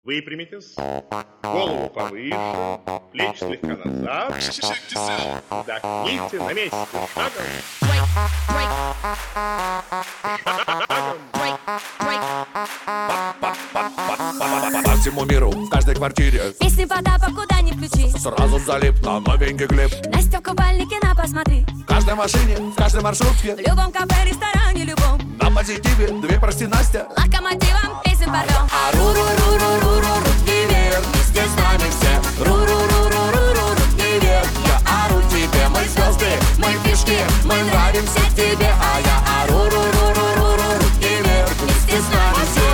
Выпрямитесь, голову повыше, плечи слегка назад. Вдохните на месте. Шагом. По всему миру, в каждой квартире Песни Потапа куда ни включи, сразу залип на новенький клип. Настя в купальнике, на посмотри. В каждой машине, в каждой маршрутке, В любом кафе, ресторане, любом. на позитиве, две прости, Настя. Локомотивом песен порвем. А ру-ру-ру-ру-ру-ру, руки вверх, вместе с нами все. Ру-ру-ру-ру-ру-ру, руки вверх. Я ору тебе, мы звезды, мы фишки, мы нравимся тебе. А я ору, ру-ру-ру-ру-ру, руки вверх, вместе с нами все.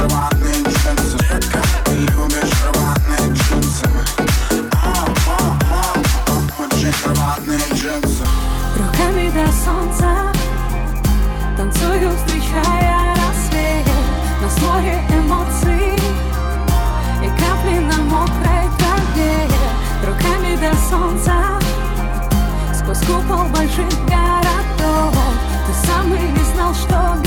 рваные джинсы. Ты любишь рваные джинсы. Очень рваные джинсы. Руками до солнца танцую, встречая рассвет. Нас море эмоций и капли на мокрой траве. Руками до солнца сквозь купол больших городов. Ты сам и не знал, что